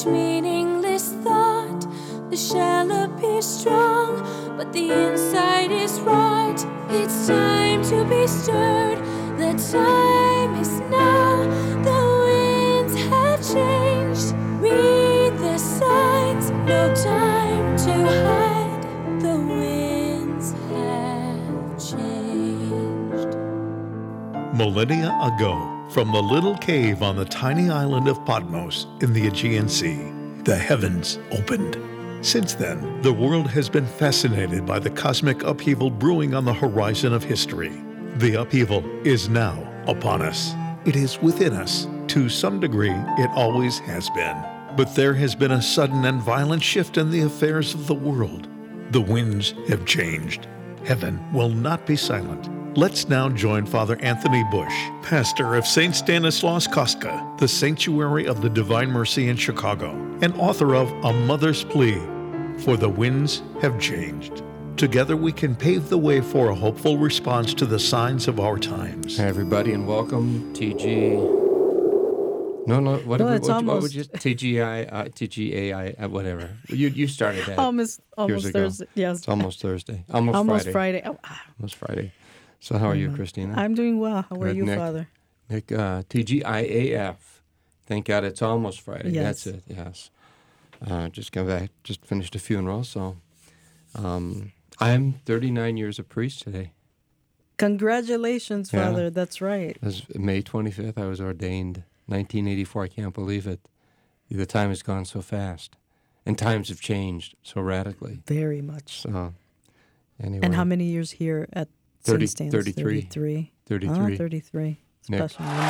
each meaningless thought. The shell appears strong, but the inside is rot. It's time to be stirred. The time is now. The winds have changed. Read the signs. No time to hide. The winds have changed. Millennia ago, from the little cave on the tiny island of Patmos in the Aegean Sea, the heavens opened. Since then, the world has been fascinated by the cosmic upheaval brewing on the horizon of history. The upheaval is now upon us. It is within us. To some degree, it always has been. But there has been a sudden and violent shift in the affairs of the world. The winds have changed. Heaven will not be silent. Let's now join Father Anthony Bush, pastor of St. Stanislaus Kostka, the Sanctuary of the Divine Mercy in Chicago, and author of A Mother's Plea, For the Winds Have Changed. Together we can pave the way for a hopeful response to the signs of our times. Hi, everybody, and welcome, TG. What would you TGAI, whatever. You started that. Almost Thursday. Yes. It's almost Thursday. Almost Friday. Oh. Almost Friday. So how are you, Christina? I'm doing well. How are you, Nick? Father? Nick, TGIAF. Thank God it's almost Friday. Yes. That's it, yes. Just come back. Just finished a funeral, so I'm 39 years a priest today. Congratulations, Father. That's right. It was May 25th. I was ordained. 1984. I can't believe it. The time has gone so fast, and times have changed so radically. Very much. So, anyway. And how many years here at St. Stan's? 33. 33. Oh, 33. Nick. Special number.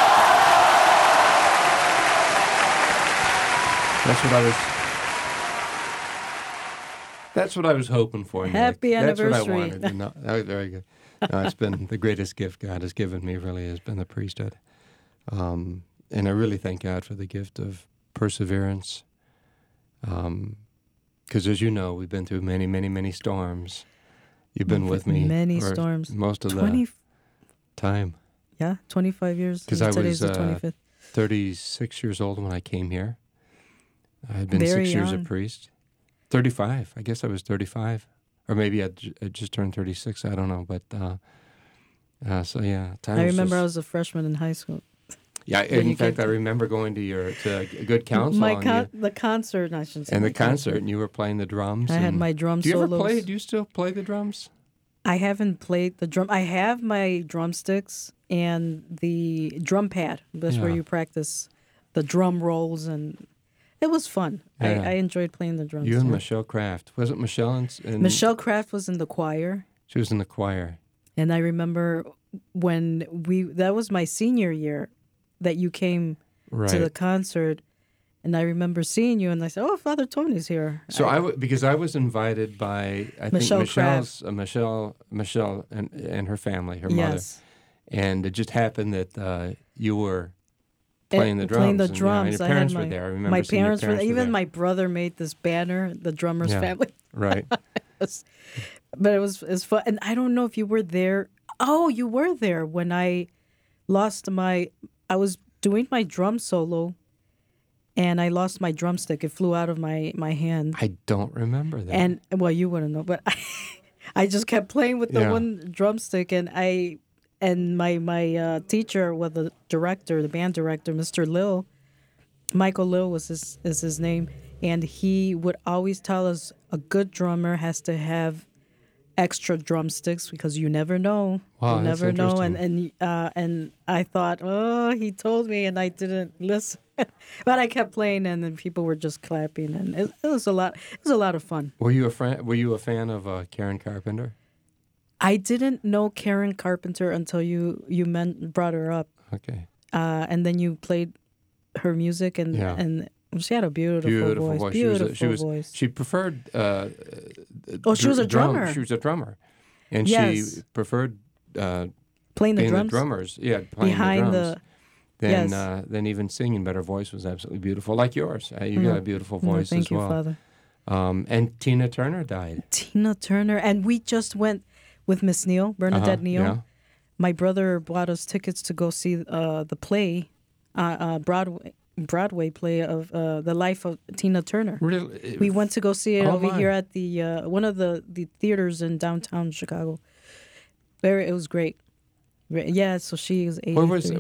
That's what I was hoping for, Nick. Happy anniversary. That's what I wanted. No, very good. No, it's been the greatest gift God has given me, really, has been the priesthood. And I really thank God for the gift of perseverance. Because as you know, we've been through many, many, many storms. You've been with me. Many storms. Most of the time. Yeah, 25 years. Because I Today's was the 25th. 36 years old when I came here. I had been Very 6 years a young. priest. 35. I guess I was 35. Or maybe I just turned 36. I don't know. But, so yeah. I remember I was a freshman in high school. Yeah, in fact, I remember going to Good Counsel. The concert, I shouldn't say. And the concert, and you were playing the drums. I had my drum solos. Do you still play the drums? I haven't played the drum. I have my drumsticks and the drum pad. That's where you practice the drum rolls, and it was fun. Yeah. I enjoyed playing the drums. You and Michelle Kraft. Was it Michelle? Michelle Kraft was in the choir. She was in the choir. And I remember when that was my senior year that you came to the concert, and I remember seeing you, and I said, "Oh, Father Tony's here." So because I was invited by Michelle Michelle's Michelle and her family, her mother, and it just happened that you were playing the drums. Playing the drums. Your parents were there. I remember my seeing your parents were there. Even there. my brother made this banner, the drummer's family. Right. But it was fun, and I don't know if you were there. Oh, you were there when I lost I was doing my drum solo, and I lost my drumstick. It flew out of my hand. I don't remember that. And, well, you wouldn't know, but I just kept playing with the one drumstick, and my teacher, the director, the band director, Mr. Lill, Michael Lill is his name, and he would always tell us a good drummer has to have extra drumsticks because you never know. Wow, you never that's know. interesting. And I thought, oh, he told me, and I didn't listen. But I kept playing, and then people were just clapping, and it was a lot. It was a lot of fun. Were you a fan of Karen Carpenter? I didn't know Karen Carpenter until you brought her up. Okay. And then you played her music, and she had a beautiful voice. Beautiful voice. She preferred. She was a drummer. She was a drummer, and she preferred playing the drums. The drummers. Yeah, playing behind the drums. Than even singing. But her voice was absolutely beautiful, like yours. You got a beautiful voice thank as you, well. Father. And Tina Turner died. Tina Turner, and we just went with Miss Neal, Bernadette Neal. Yeah. My brother bought us tickets to go see the play, Broadway. Broadway play of The Life of Tina Turner. Really? We went to go see it Oh, over my. here at the one of the theaters in downtown Chicago. It was great. Yeah, so she is 83.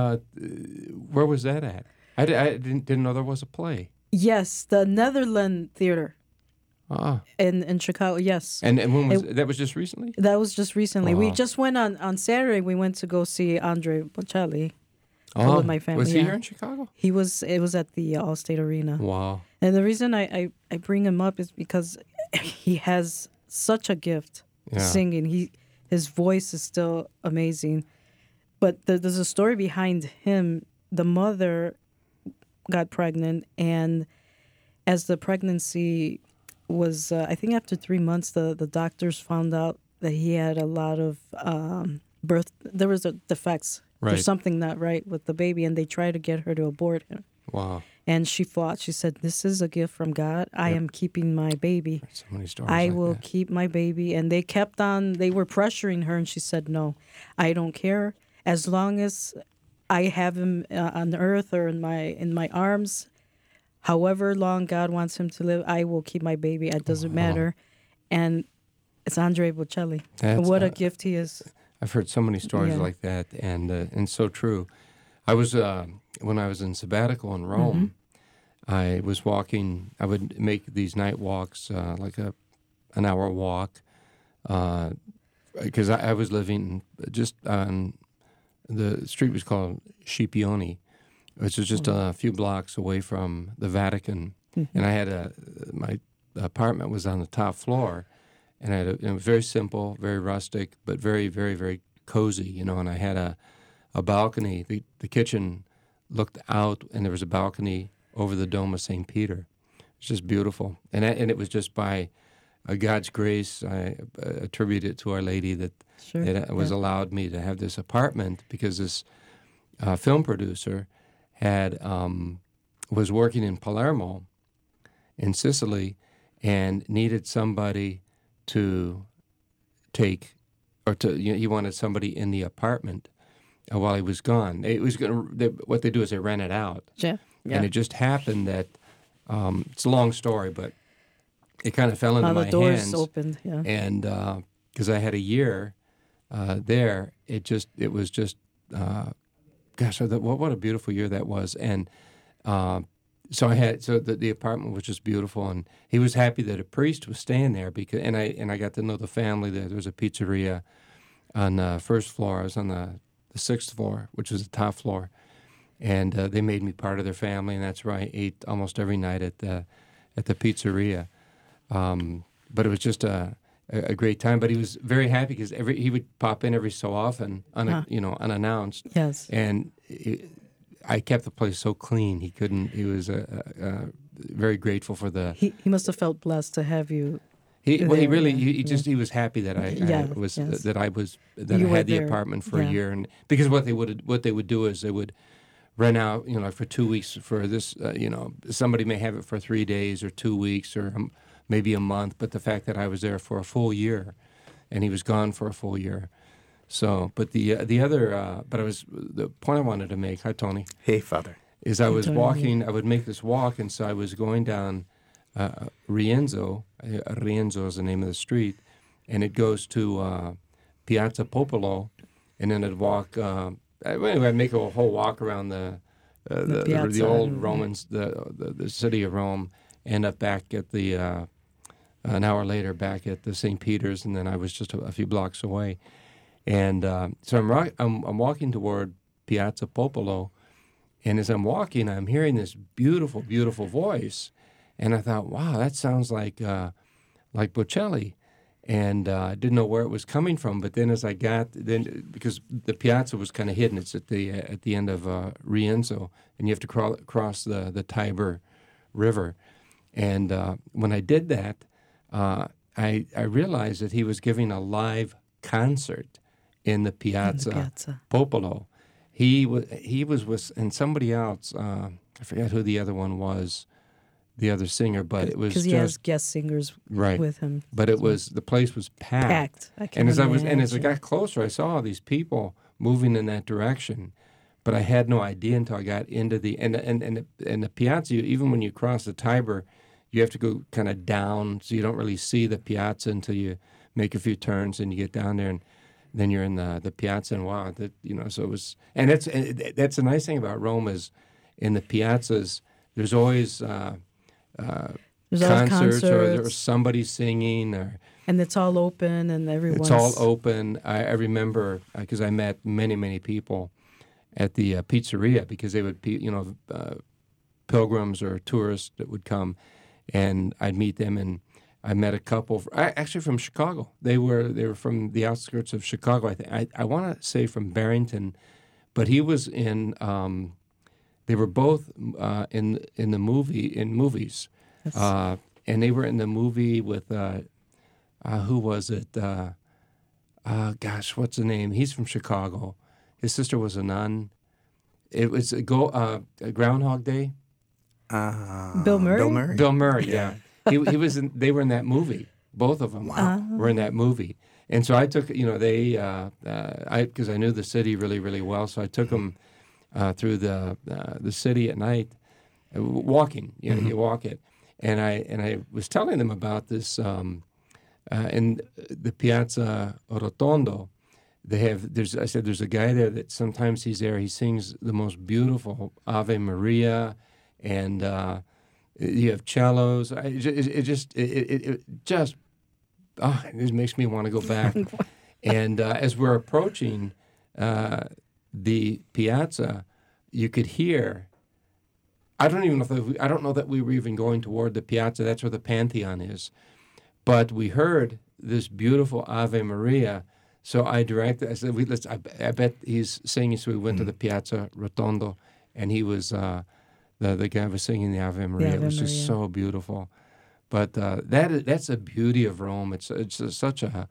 Where was that at? I didn't know there was a play. Yes, the Netherland Theater Ah, in Chicago. Yes, and when was that? Was just recently? that was just recently. We Wow. just went on Saturday. We went to go see Andre Bocelli. With my family, Was he yeah. here in Chicago? It was at the Allstate Arena. Wow. And the reason I bring him up is because he has such a gift Yeah. singing. His voice is still amazing. But there's a story behind him. The mother got pregnant, and as the pregnancy was, I think after 3 months, the doctors found out that he had a lot of there was defects. Right. There's something not right with the baby, and they tried to get her to abort him. Wow. And she fought. She said, "This is a gift from God. I am keeping my baby. So many stories. I like will that. keep my baby." And they kept on. They were pressuring her, and she said, "No, I don't care. As long as I have him on earth or in my arms, however long God wants him to live, I will keep my baby. It doesn't matter." And it's Andre Bocelli. That's, What a gift he is. I've heard so many stories Yeah. like that, and so true. I was when I was in sabbatical in Rome. I was walking. I would make these night walks, like an hour walk, because I was living just on the street was called Scipione, which was just a few blocks away from the Vatican, and I had my apartment was on the top floor. And it was very simple, very rustic, but very, very, very cozy, you know. And I had a balcony. The kitchen looked out, and there was a balcony over the Dome of St. Peter. It's just beautiful. And it was just by God's grace, I attribute it to Our Lady that Sure. it was allowed me to have this apartment because this film producer was working in Palermo, in Sicily, and needed somebody to take, or he wanted somebody in the apartment while he was gone. It was what they do is they rent it out, Yeah. and it just happened that it's a long story, but it kind of fell into The my doors hands, opened. Yeah. and because I had a year there, it was just gosh, what a beautiful year that was, and. So the apartment was just beautiful, and he was happy that a priest was staying there because and I got to know the family there. There was a pizzeria on the first floor. I was on the sixth floor, which was the top floor, and they made me part of their family, and that's where I ate almost every night at the pizzeria. But it was just a great time. But he was very happy because he would pop in every so often, unannounced. Yes. And I kept the place so clean. He was very grateful for the. He must have felt blessed to have you. He there, he was happy that I You had were the there. apartment for a Yeah. year, and because what they would do is they would rent out like for 2 weeks for this somebody may have it for 3 days or 2 weeks or maybe a month, but the fact that I was there for a full year, and he was gone for a full year. So, but the point I wanted to make, hi Tony, Hey, Father. is I was Tony. walking, I would make this walk, and so I was going down Rienzo. Rienzo is the name of the street, and it goes to Piazza Popolo, and then I'd walk, anyway, I'd make a whole walk around the piazza. old Romans, the city of Rome, end up back at an hour later back at the St. Peter's, and then I was just a few blocks away. And so I'm walking toward Piazza Popolo, and as I'm walking, I'm hearing this beautiful, beautiful voice, and I thought, wow, that sounds like Bocelli, and I didn't know where it was coming from. But then as I because the piazza was kind of hidden, it's at the end of Rienzo, and you have to cross the Tiber River, and when I did that, I realized that he was giving a live concert in the Piazza Popolo. He was with and somebody else. I forget who the other one was, the other singer, but it was because he has guest singers right with him. But the place was packed. I can And as I imagine. got closer, I saw all these people moving in that direction. but I had no idea until I got into the and the piazza. Even when you cross the Tiber, you have to go kind of down, so you don't really see the piazza until you make a few turns and you get down there, and then you're in the piazza. And wow, so it was. And that's the nice thing about Rome is, in the piazzas, there's always concerts or somebody singing and it's all open and everyone's... It's all open. I remember because I met many people at the pizzeria, because they would, pilgrims or tourists that would come, and I'd meet them, and I met a couple actually from Chicago. They were from the outskirts of Chicago. I want to say from Barrington, but he was in. They were both in movies, Yes. and they were in the movie with who was it? Gosh, what's the name? He's from Chicago. His sister was a nun. It was a Groundhog Day. Bill Murray? Bill Murray. Bill Murray, yeah. He was in. They were in that movie. Both of them were in that movie. And so I took, because I knew the city really, really well. So I took them through the city at night, walking. You walk it, and I was telling them about this in the Piazza Rotondo. I said there's a guy there that sometimes he's there. He sings the most beautiful Ave Maria, and you have cellos. It just makes me want to go back. And as we're approaching the piazza, you could hear. I don't know that we were even going toward the piazza. That's where the Pantheon is, but we heard this beautiful Ave Maria. So I said, I bet he's singing. So we went to the Piazza Rotondo, and he was the guy was singing the Ave Maria. It was just so beautiful. But that's the beauty of Rome. It's such a.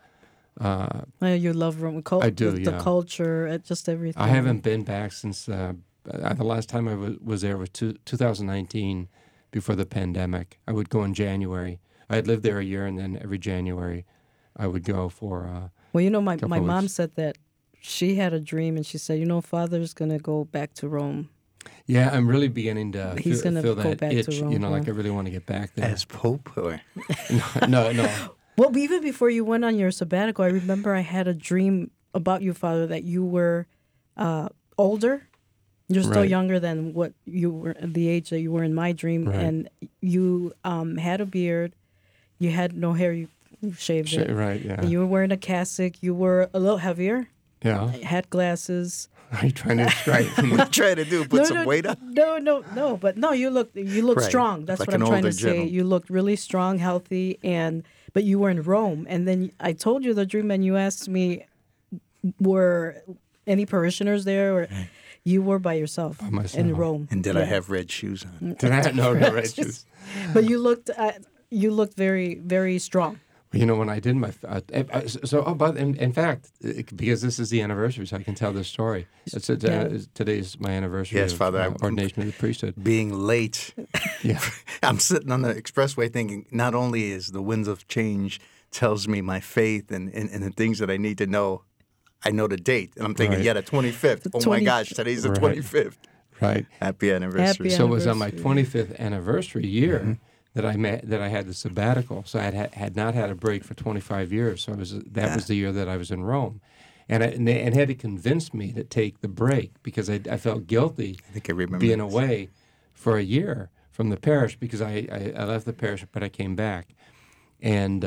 You love Rome. I do. The culture, just everything. I haven't been back since the last time I was there was 2019, before the pandemic. I would go in January. I had lived there a year, and then every January, I would go for. Well, my mom said that she had a dream, and she said, Father's going to go back to Rome. Yeah, I'm really beginning to He's feel go that back itch. To Rome, like I really want to get back there. As Pope, or no. Well, even before you went on your sabbatical, I remember I had a dream about you, Father, that you were older. You're still younger than what you were, the age that you were in my dream, and you had a beard. You had no hair. You shaved it. Right, yeah. And you were wearing a cassock. You were a little heavier. Yeah. Had glasses. Are you trying to describe? what you trying to do? Put some weight on? No. But no, you look strong. That's like what I'm trying to say. gentleman. You looked really strong, healthy, but you were in Rome. And then I told you the dream, and you asked me, were any parishioners there, or you were by yourself in Rome? And did I have red shoes on? Did I? No red shoes. But you looked very, very strong. When I did my but in fact, because this is the anniversary, so I can tell this story. Today's my anniversary. Yes, of Father. Ordination of the priesthood. Being late. Yeah. I'm sitting on the expressway thinking, not only is the winds of change tells me my faith and the things that I need to know, I know the date. And I'm thinking, the 25th. My gosh, today's the 25th. Right. Happy anniversary. So it was on my 25th anniversary year that I had the sabbatical. So I had not had a break for 25 years. So that was the year that I was in Rome. And they had to convince me to take the break, because I felt guilty being away for a year from the parish, because I left the parish, but I came back. And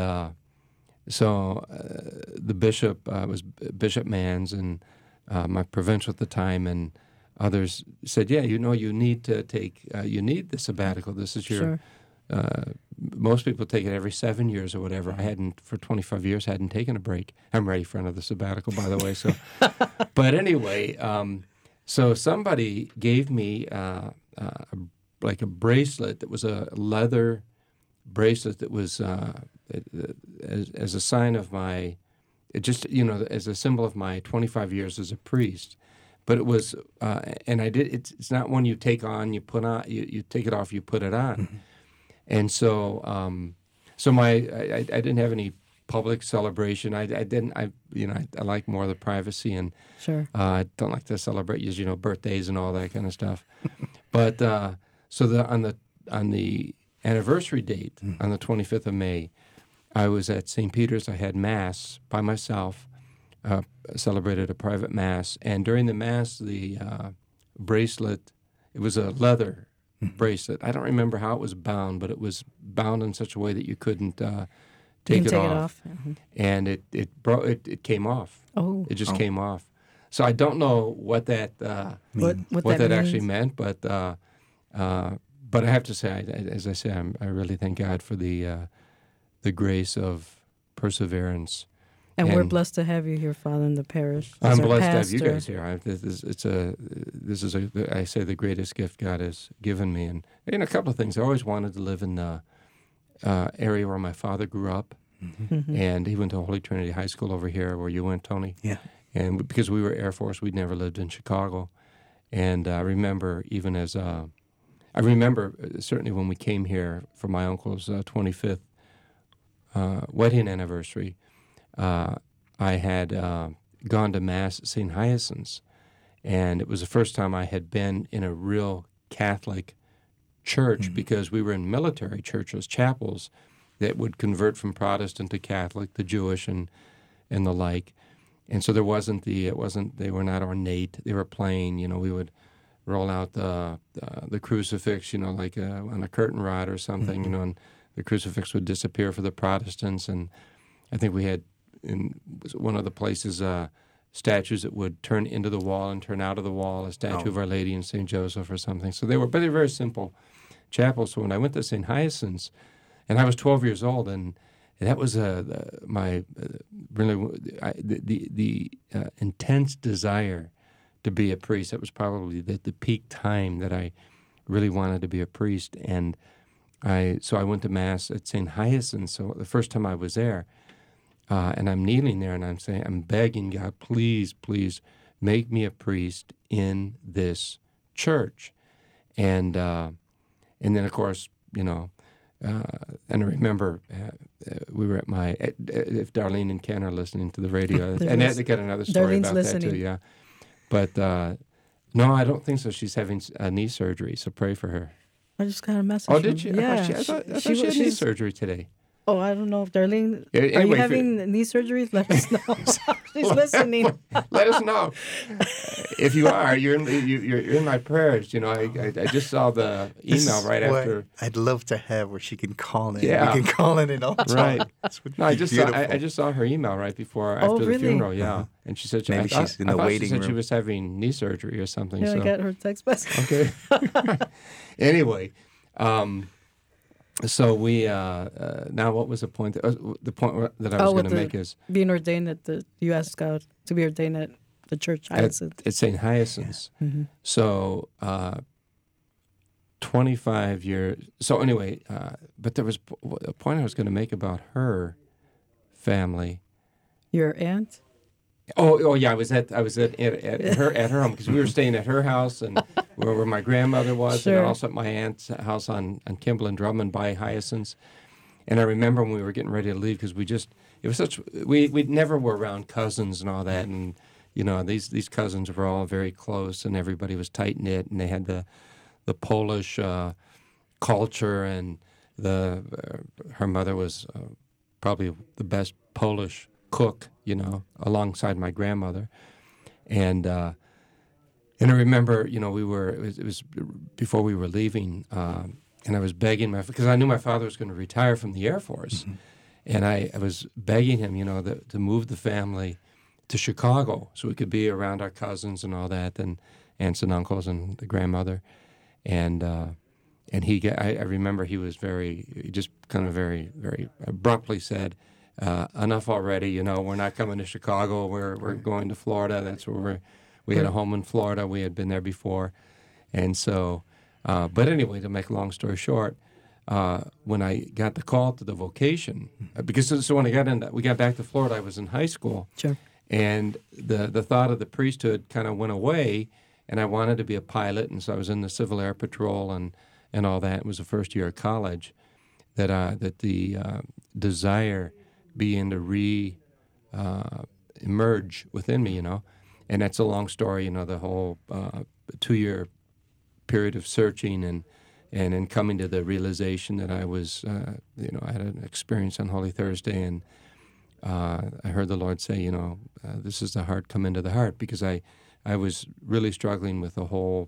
so the bishop was Bishop Mans, and my provincial at the time, and others said, you need to take, you need the sabbatical. This is your... Sure. Most people take it every 7 years or whatever. I hadn't, for 25 years, hadn't taken a break. I'm ready for another sabbatical, by the way. So, but anyway, so somebody gave me like a bracelet that was a leather bracelet that was as a sign of my, as a symbol of my 25 years as a priest. But it was, and I did. It's not one you take on, you put on, you take it off, you put it on. And so, I didn't have any public celebration. I didn't. I like more of the privacy, and Sure. I don't like to celebrate birthdays and all that kind of stuff. But so on the anniversary date, on the 25th of May, I was at St. Peter's. I had Mass by myself, celebrated a private Mass. And during the Mass, the bracelet, it was a leather bracelet. I don't remember how it was bound, but it was bound in such a way that you couldn't take it off. Mm-hmm. And it came off. Oh. It just came off. So I don't know what that What that actually means. meant, but I have to say, as I say, I really thank God for the grace of perseverance. And we're blessed to have you here, Father, in the parish. I'm as our blessed to have you pastor. guys here. This is I say the greatest gift God has given me, and a couple of things. I always wanted to live in the area where my father grew up, and he went to Holy Trinity High School over here, where you went, Tony. Yeah. And because we were Air Force, we'd never lived in Chicago, and I remember certainly when we came here for my uncle's 25th wedding anniversary. I had gone to Mass at St. Hyacinth's, and it was the first time I had been in a real Catholic church because we were in military churches, chapels that would convert from Protestant to Catholic, to Jewish, and the like. And so they were not ornate. They were plain. We would roll out the crucifix, like on a curtain rod or something, and the crucifix would disappear for the Protestants. And I think we had in one of the places statues that would turn into the wall and turn out of the wall, a statue of Our Lady and St. Joseph or something. So they were very simple chapels. So when I went to St. Hyacinth's, and I was 12 years old, and that was my intense desire to be a priest. That was probably the peak time that I really wanted to be a priest. And so I went to Mass at St. Hyacinth's. So the first time I was there, and I'm kneeling there, and I'm begging God, please, please make me a priest in this church. And then, of course, and I remember we were at if Darlene and Ken are listening to the radio, and they got another story Darlene's about listening. that too, yeah. But no, I don't think so. She's having knee surgery, so pray for her. I just got a message. Oh, from- did she? Yeah. I thought she had knee surgery today. Oh, I don't know if Darlene. Yeah, Are you anyway, having knee surgeries? Let us know. She's listening. Let us know if you are. You're in my prayers. I just saw the This email is right what after. I'd love to have where she can call in. Yeah. We can call in and all the time. Right. This would No, I be just beautiful. saw her email right before Oh, after the really? funeral. Yeah, and she said Maybe she's in the waiting she said she room. was having knee surgery or something. Yeah, so I got her text message. okay. Anyway, so we now what was the point? The point that I was going to make is being ordained at you asked God to be ordained at the church. at St. Hyacinth's. Mm-hmm. So 25 years. So anyway, but there was a point I was going to make about her family. Your aunt? Oh yeah, I was at her home because we were staying at her house and where my grandmother was, Sure. and also at my aunt's house on Kimball and Drummond by Hyacinth's. And I remember when we were getting ready to leave because we never were around cousins and all that, and these cousins were all very close and everybody was tight knit, and they had the Polish culture, and her mother was probably the best Polish cook, alongside my grandmother, and I remember, it was before we were leaving, and I was begging because I knew my father was going to retire from the Air Force, and I was begging him, to move the family to Chicago so we could be around our cousins and all that, and aunts and uncles and the grandmother, and I remember he just kind of very, very abruptly said, enough already, we're not coming to Chicago, we're going to Florida. That's where we had a home in Florida. We had been there before. And so, but anyway, to make a long story short, when I got the call to the vocation, because so when we got back to Florida, I was in high school. Sure. And the thought of the priesthood kind of went away, and I wanted to be a pilot, and so I was in the Civil Air Patrol and all that. It was the first year of college that the desire began to emerge within me, And that's a long story, the whole 2-year period of searching and then coming to the realization that I was, I had an experience on Holy Thursday, and I heard the Lord say, this is the heart, come into the heart, because I was really struggling with the whole,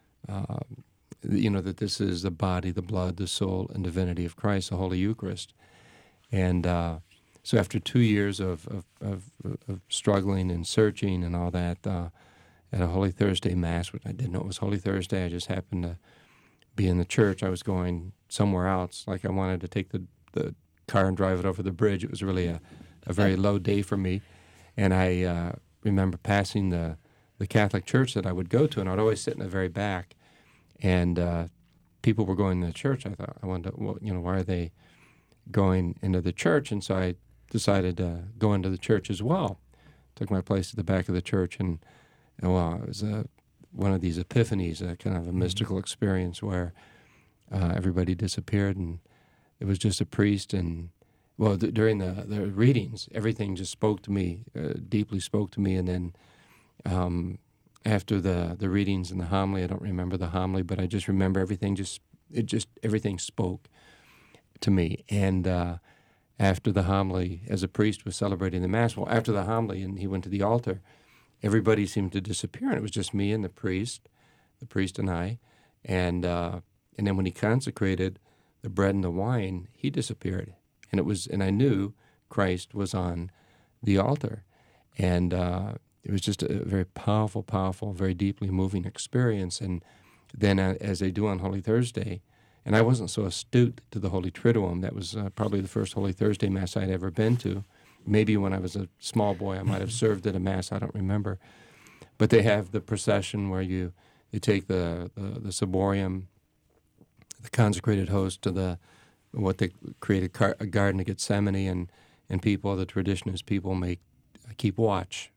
that this is the body, the blood, the soul, and divinity of Christ, the Holy Eucharist. And so after 2 years of struggling and searching and all that, at a Holy Thursday Mass, which I didn't know it was Holy Thursday, I just happened to be in the church. I was going somewhere else. Like I wanted to take the car and drive it over the bridge. It was really a very low day for me. And I remember passing the Catholic church that I would go to, and I would always sit in the very back. And people were going to the church. I wondered, why are they going into the church? And so I decided to go into the church as well. Took my place at the back of the church, and it was one of these epiphanies, a kind of a mystical experience where everybody disappeared, and it was just a priest. And during the readings, everything just spoke to me, deeply spoke to me. And then after the readings and the homily, I don't remember the homily, but I just remember everything. Everything spoke to me. And after the homily, as a priest was celebrating the Mass, after the homily, and he went to the altar, everybody seemed to disappear, and it was just me and the priest and I. And then when he consecrated the bread and the wine, he disappeared. And I knew Christ was on the altar. And it was just a very powerful, very deeply moving experience. And then as they do on Holy Thursday, and I wasn't so astute to the Holy Triduum. That was probably the first Holy Thursday Mass I'd ever been to. Maybe when I was a small boy, I might have served at a Mass. I don't remember. But they have the procession where you take the ciborium, the consecrated host, to what they create a Garden of Gethsemane, and people, the tradition is people keep watch.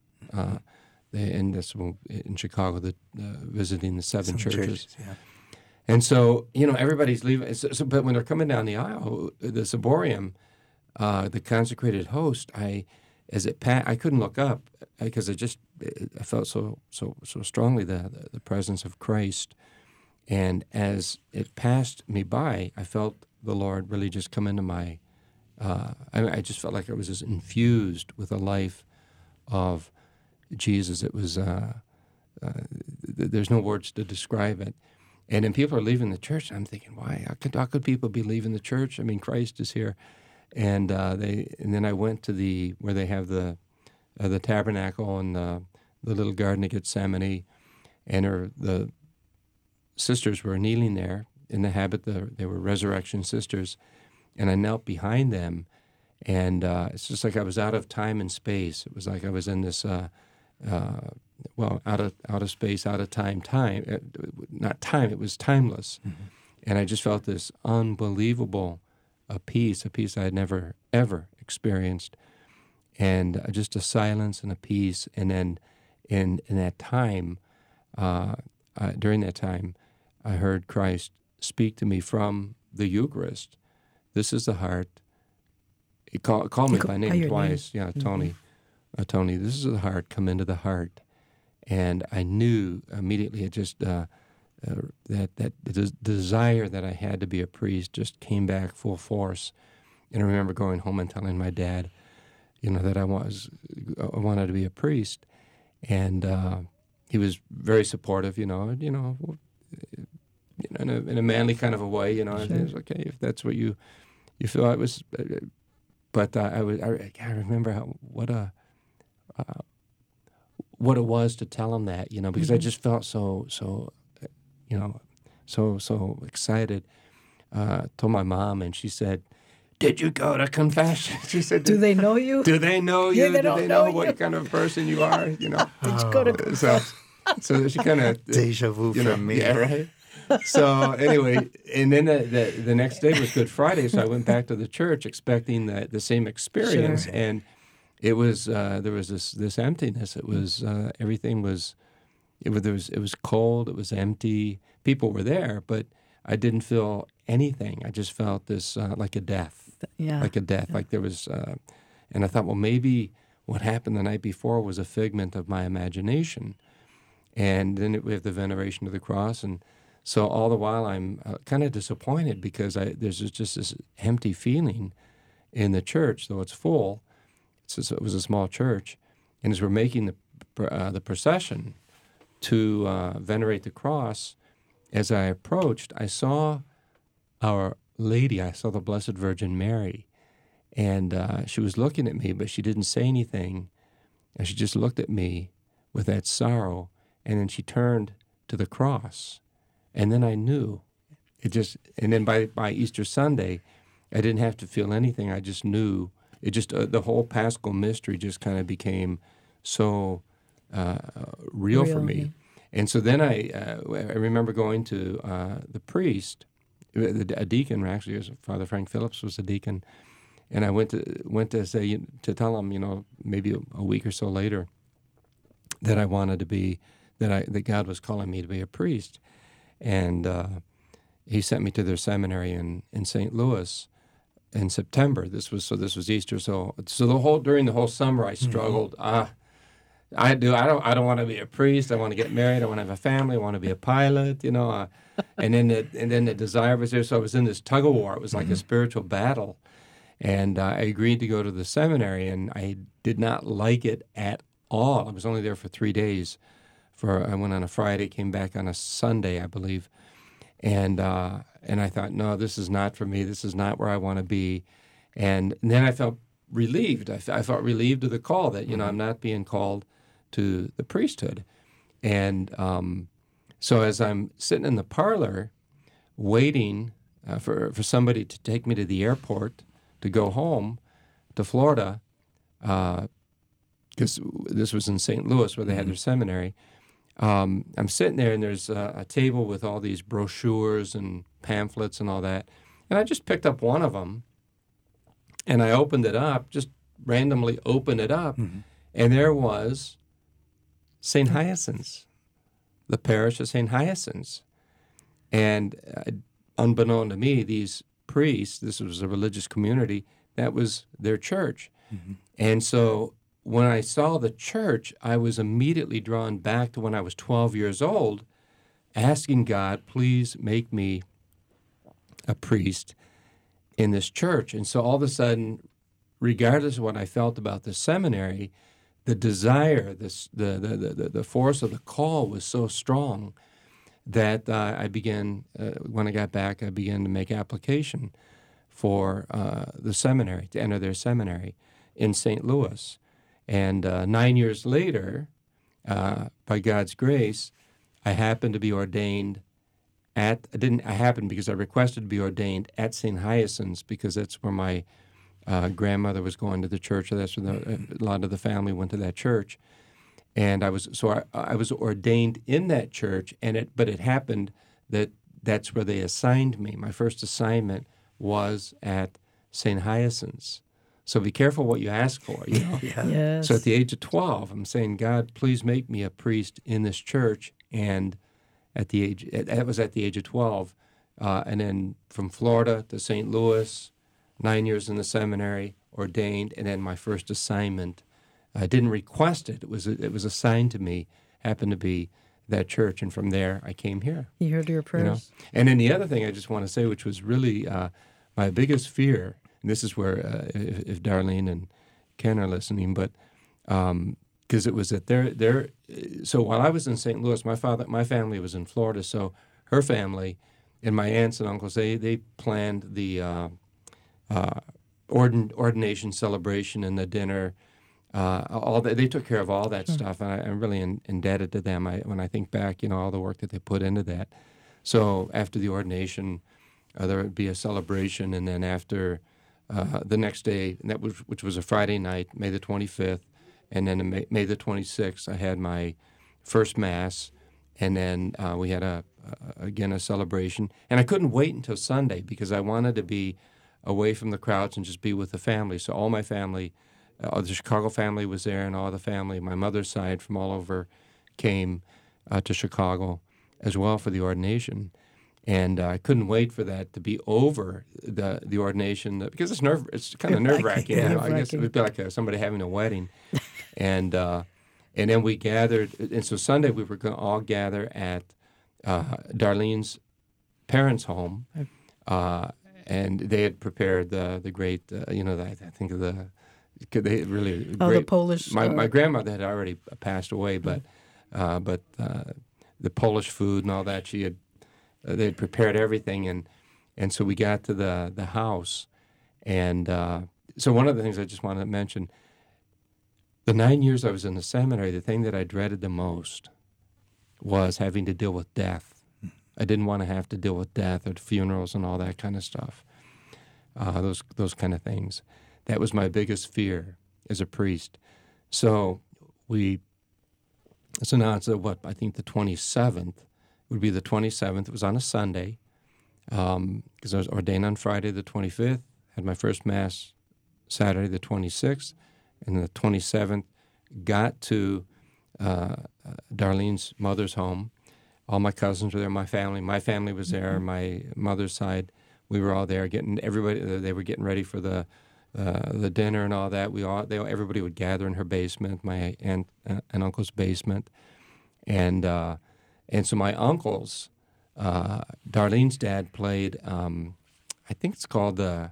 And this in Chicago, visiting the seven churches. Yeah. And so, everybody's leaving. But when they're coming down the aisle, the ciborium, the consecrated host, I couldn't look up because I felt so strongly the presence of Christ. And as it passed me by, I felt the Lord really just come into my. I just felt like I was just infused with the life of Jesus. It was. There's no words to describe it. And then people are leaving the church. I'm thinking, why? How could people be leaving the church? I mean, Christ is here. And then I went to where they have the tabernacle and the little Garden of Gethsemane, and the sisters were kneeling there in the habit. They were Resurrection Sisters, and I knelt behind them, and it's just like I was out of time and space. It was like I was in this. Out of space, out of time, not time, it was timeless. Mm-hmm. And I just felt this unbelievable peace I had never, ever experienced. And just a silence and a peace. And then in that time, during that time, I heard Christ speak to me from the Eucharist. This is the heart. He called me by name twice. Yeah, Tony. Mm-hmm. Tony, this is the heart, come into the heart. And I knew immediately it just that the desire that I had to be a priest just came back full force. And I remember going home and telling my dad, that I wanted to be a priest. And he was very supportive, in a manly kind of a way, Sure. It was okay if that's what you feel. It was, but I remember what it was to tell him that, because I just felt so excited. Told my mom, and she said, "Did you go to confession?" She said, "Do they know you? Do they know you? Yeah, Do they know what kind of person you are?" Did you go to confession? So she kind of deja vu from me. Yeah, right. So anyway, and then the next day was Good Friday, so I went back to the church expecting the same experience, Sure. And it was there was this emptiness. It was everything was it was cold. It was empty. People were there, but I didn't feel anything. I just felt this like a death, like a death. Yeah. Like there was And I thought, well, maybe what happened the night before was a figment of my imagination. And then we have the veneration of the cross. And so all the while I'm kind of disappointed because there's just this empty feeling in the church, though it's full. It was a small church. And as we're making the procession to venerate the cross, as I approached, I saw Our Lady. I saw the Blessed Virgin Mary. And she was looking at me, but she didn't say anything. And she just looked at me with that sorrow. And then she turned to the cross. And then I knew. And then by Easter Sunday, I didn't have to feel anything. I just knew. It just, the whole Paschal mystery just kind of became so real for me. And so then I remember going to the priest, a deacon, actually, Father Frank Phillips was a deacon, and I went to tell him, maybe a week or so later, that I wanted to be, that God was calling me to be a priest, and he sent me to their seminary in St. Louis in September. This was Easter, so during the whole summer I struggled. I don't want to be a priest. I want to get married. I want to have a family. I want to be a pilot. And then the desire was there. So I was in this tug of war. It was like a spiritual battle, and I agreed to go to the seminary, and I did not like it at all. I was only there for 3 days. I went on a Friday, came back on a Sunday, I believe, and I thought, no, this is not for me. This is not where I want to be. And then I felt relieved. I felt relieved of the call that I'm not being called to the priesthood. And so as I'm sitting in the parlor waiting for somebody to take me to the airport to go home to Florida, because this was in St. Louis where they had their seminary, I'm sitting there and there's a table with all these brochures and pamphlets and all that. And I just picked up one of them and I opened it up, just randomly opened it up, and there was St. Hyacinth's, the parish of St. Hyacinth's. And unbeknown to me, these priests, this was a religious community, that was their church. And so when I saw the church, I was immediately drawn back to when I was 12 years old, asking God, please make me a priest in this church. And so all of a sudden, regardless of what I felt about the seminary, the desire, the force of the call was so strong that I began, when I got back, I began to make application for the seminary, to enter their seminary in St. Louis. And 9 years later, by God's grace, I happened to be ordained I happened because I requested to be ordained at St. Hyacinth's because that's where my grandmother was going to the church. So that's where a lot of the family went to that church. And I was ordained in that church, but it happened that that's where they assigned me. My first assignment was at St. Hyacinth's. So be careful what you ask for. Yes. So at the age of 12, I'm saying, God, please make me a priest in this church. And that was at the age of 12. And then from Florida to St. Louis, 9 years in the seminary, ordained, and then my first assignment. I didn't request it. It was assigned to me, happened to be that church. And from there, I came here. You heard your prayers. And then the other thing I just want to say, which was really my biggest fear, and this is where, if Darlene and Ken are listening, but because it was at so while I was in St. Louis, my family was in Florida, so her family and my aunts and uncles, they planned the ordination celebration and the dinner, all that. They took care of all that stuff, and I'm really indebted to them. When I think back, all the work that they put into that. So after the ordination, there would be a celebration, and then after the next day, which was a Friday night, May the 25th, and then May the 26th, I had my first Mass, and then we had again a celebration. And I couldn't wait until Sunday because I wanted to be away from the crowds and just be with the family. So all my family, the Chicago family was there, and all the family, my mother's side from all over, came to Chicago as well for the ordination. And I couldn't wait for that to be over, the ordination, because it's kind of nerve-wracking. Yeah. I guess it would be like somebody having a wedding. And then we gathered, and so Sunday we were going to all gather at Darlene's parents' home, and they had prepared the great, I think of they really great. The Polish. My grandmother had already passed away, but the Polish food and all that, they had prepared everything, and so we got to the house, and so one of the things I just wanted to mention, the 9 years I was in the seminary, the thing that I dreaded the most was having to deal with death. I didn't want to have to deal with death or funerals and all that kind of stuff, those kind of things. That was my biggest fear as a priest. So now it's I think the 27th. Would be the 27th. It was on a Sunday, because I was ordained on Friday the 25th, had my first Mass Saturday the 26th, and the 27th got to Darlene's mother's home. All my cousins were there, my family was there, my mother's side, we were all there, they were getting ready for the dinner and all that. Everybody would gather in her basement, my aunt and uncle's basement, and so my uncles, Darlene's dad played, I think it's called the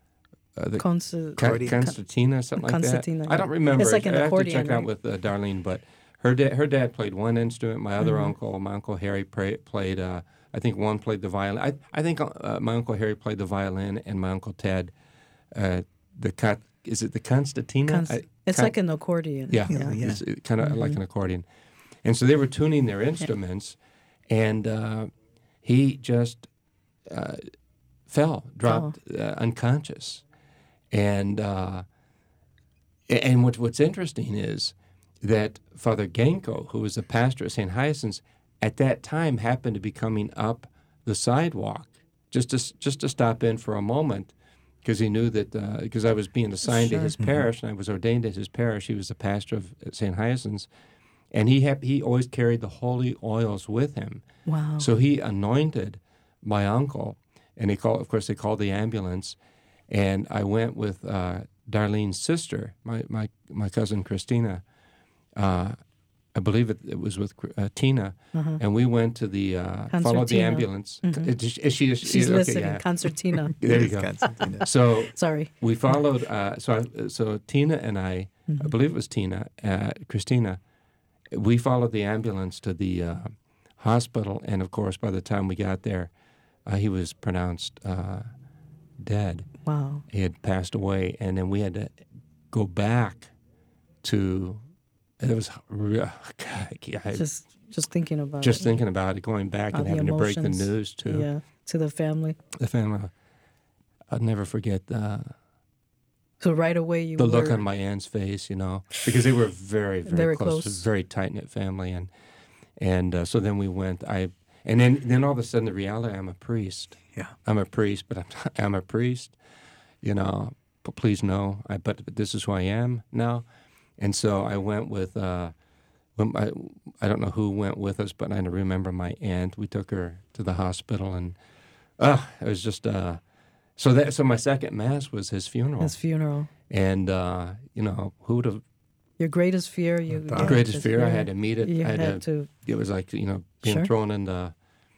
Concertina, something like that. Yeah. I don't remember. It's like an I have accordion, to check out right? with Darlene, but her dad played one instrument. My other uncle, my Uncle Harry, played, I think one played the violin. I think my Uncle Harry played the violin, and my Uncle Ted, is it the Concertina? It's like an accordion. Yeah. Yeah. It's kind of like an accordion. And so they were tuning their instruments, and he just dropped unconscious. And what's interesting is that Father Genko, who was the pastor of St. Hyacinth's, at that time happened to be coming up the sidewalk just to stop in for a moment, because he knew that because I was being assigned to his parish and I was ordained at his parish. He was the pastor of St. Hyacinth's. And he always carried the holy oils with him. Wow. So he anointed my uncle, and they called the ambulance, and I went with Darlene's sister, my cousin Christina. I believe it was with Tina, and we went to followed the ambulance. She's listening. Yeah. Concertina. There you go. Concertina. So Sorry. we followed. So Tina and I believe it was Tina, Christina. We followed the ambulance to the hospital, and of course, by the time we got there, he was pronounced dead. Wow. He had passed away, and then we had to go back to. It was just thinking about just it. thinking about it, going back and the having to break the emotions. news to to the family. the family. I'd never forget So right away you the were look on my aunt's face, because they were very, very, Very close. close. Very tight-knit family, and so then we went. And then all of a sudden the reality: I'm a priest. Yeah. I'm a priest, but I'm a priest. But please know, but this is who I am now. And so I went with. I don't know who went with us, but I remember my aunt. We took her to the hospital, and it was just. So my second Mass was his funeral. his funeral. And, who would have... Your greatest fear. greatest fear, I had to meet it. You I had to. It was like, being Sure. thrown in the...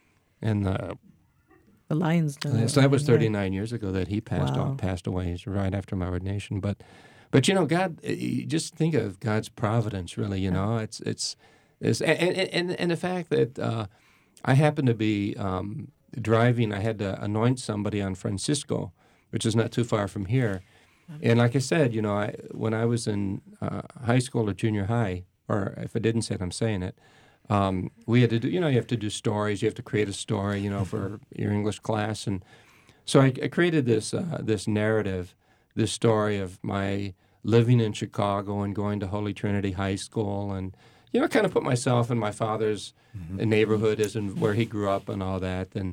The Lions. So that was 39 years ago that he Wow. passed away. It's right after my ordination. But God, you just think of God's providence, really, It's and the fact that I happened to be driving, I had to anoint somebody on Francisco, which is not too far from here. And like I said, when I was in high school or junior high, or if I didn't say it, I'm saying it, we had to do, you have to do stories. You have to create a story, for your English class. And so I created this narrative, this story of my living in Chicago and going to Holy Trinity High School, and kind of put myself in my father's neighborhood as in where he grew up and all that, and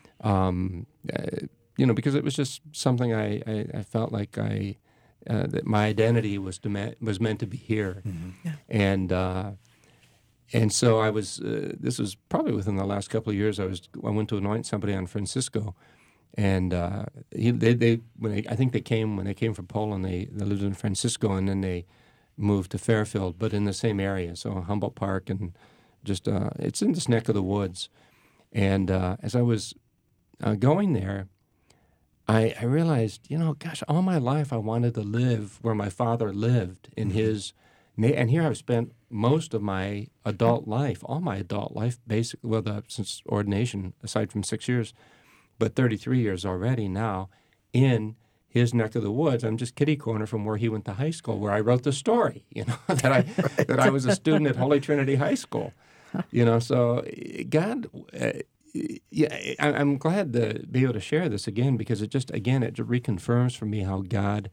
because it was just something I felt like that my identity was meant to be here, And so I was. This was probably within the last couple of years. I went to anoint somebody on Francisco, and I think they came when they came from Poland. They lived in Francisco, and then they moved to Fairfield, but in the same area. So Humboldt Park, and just it's in this neck of the woods. And as I was going there, I realized, gosh, all my life I wanted to live where my father lived in his. And here I've spent most of my adult life, all my adult life, basically, since ordination, aside from 6 years, but 33 years already now, in his neck of the woods. I'm just kitty corner from where he went to high school, where I wrote the story, that I was a student at Holy Trinity High School. So God, I'm glad to be able to share this again, because it reconfirms for me how God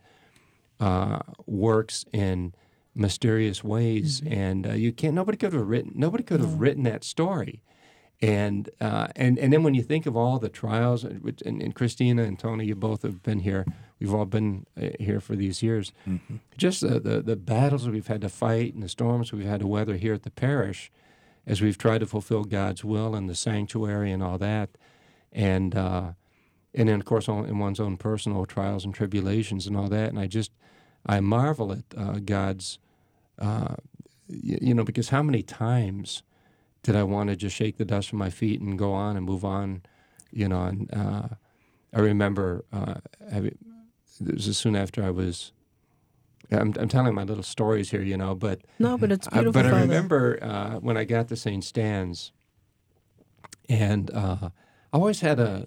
works in mysterious ways, and nobody could have written that story, and then when you think of all the trials, and Christina and Tony, you both have been here. We've all been here for these years. Mm-hmm. Just the battles that we've had to fight and the storms we've had to weather here at the parish, as we've tried to fulfill God's will in the sanctuary and all that, and then of course in one's own personal trials and tribulations and all that. And I marvel at God's. Because how many times did I want to just shake the dust from my feet and go on and move on, and I remember this was soon after I was, I'm telling my little stories here, but... No, but it's beautiful, but I Father. remember when I got to St. Stan's, and I always had a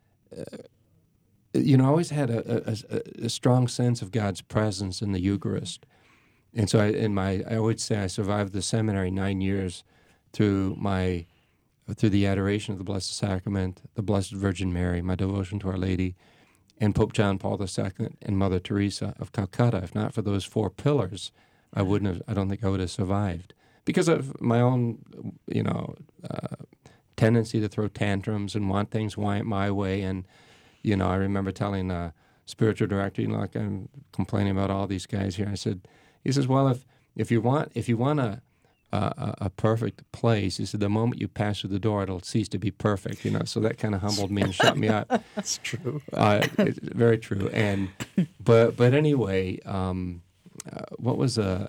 strong sense of God's presence in the Eucharist. And so I would say I survived the seminary 9 years through the adoration of the Blessed Sacrament, the Blessed Virgin Mary, my devotion to Our Lady, and Pope John Paul II and Mother Teresa of Calcutta. If not for those 4 pillars, I don't think I would have survived, because of my own, tendency to throw tantrums and want things my way. And, I remember telling a spiritual director, like I'm complaining about all these guys here. He says, well, if you want a perfect place, he said, the moment you pass through the door, it'll cease to be perfect. So that kind of humbled me and shut me up. That's true. It's very true. And but anyway, what was the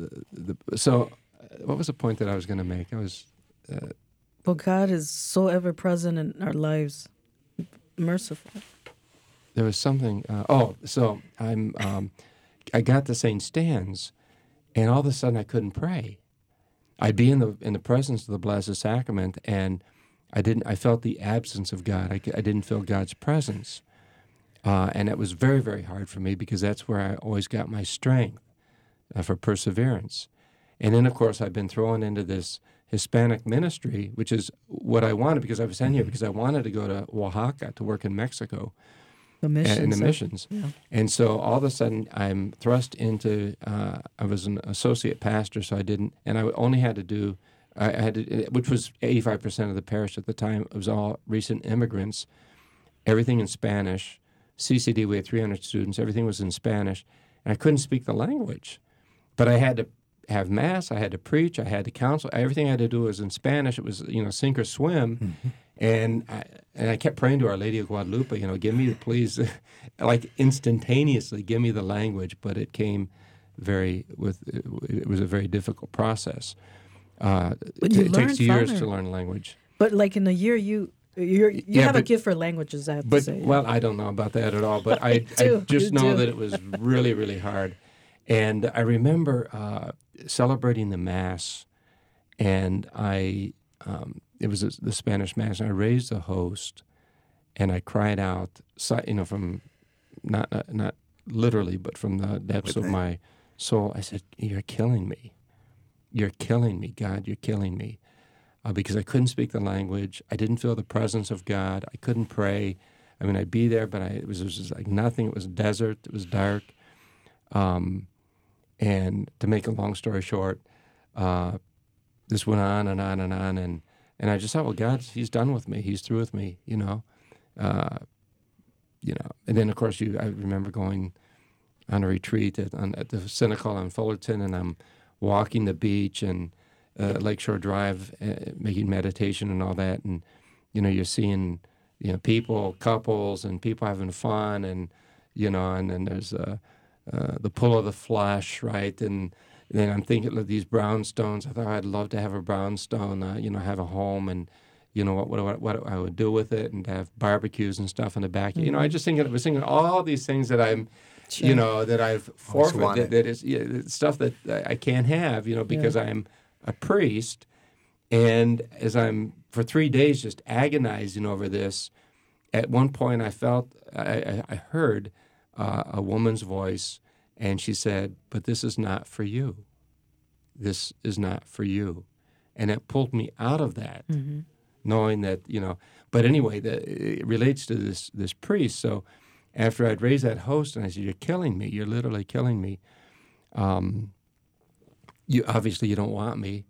point that I was going to make? Well, God is so ever present in our lives, merciful. There was something. So I got to St. Stan's, and all of a sudden I couldn't pray. I'd be in the presence of the Blessed Sacrament, and I felt the absence of God. I didn't feel God's presence, and it was very, very hard for me, because that's where I always got my strength for perseverance. And then, of course, I've been thrown into this Hispanic ministry, which is what I wanted, because I was sent here because I wanted to go to Oaxaca to work in Mexico. In the missions. Yeah. And so all of a sudden I'm thrust into, I was an associate pastor, so I only had to do, which was 85% of the parish at the time. It was all recent immigrants, everything in Spanish. CCD, we had 300 students, everything was in Spanish, and I couldn't speak the language. But I had to have Mass, I had to preach, I had to counsel, everything I had to do was in Spanish. It was, sink or swim. Mm-hmm. And I kept praying to Our Lady of Guadalupe, give me, please, like instantaneously, give me the language. But it came it was a very difficult process. It takes years to learn language. But like in a year, you have a gift for languages, I have to say. Well, I don't know about that at all, but I just know that it was really, really hard. And I remember celebrating the Mass, and it was the Spanish Mass, and I raised the host, and I cried out, from not literally, but from the depths of my soul. I said, "You're killing me. You're killing me, God. You're killing me," because I couldn't speak the language. I didn't feel the presence of God. I couldn't pray. I mean, I'd be there, but it was just like nothing. It was desert. It was dark. And to make a long story short, this went on and on and on, and I just thought, well, God, He's done with me. He's through with me, And then, of course, I remember going on a retreat at the Cynical on Fullerton, and I'm walking the beach, and Lakeshore Drive, making meditation and all that, and you're seeing people, couples, and people having fun, and and then there's the pull of the flesh, right? And then I'm thinking of these brownstones. I thought I'd love to have a brownstone, have a home, and what I would do with it, and have barbecues and stuff in the back. Mm-hmm. I just was thinking all these things that I'm, that I've forfeited. That is stuff that I can't have, because I'm a priest, and as I'm for 3 days just agonizing over this. At one point, I felt I heard a woman's voice, and she said, "But this is not for you. This is not for you," and it pulled me out of that, knowing that But anyway, it relates to this priest. So after I'd raised that host, and I said, "You're killing me. You're literally killing me. You don't want me,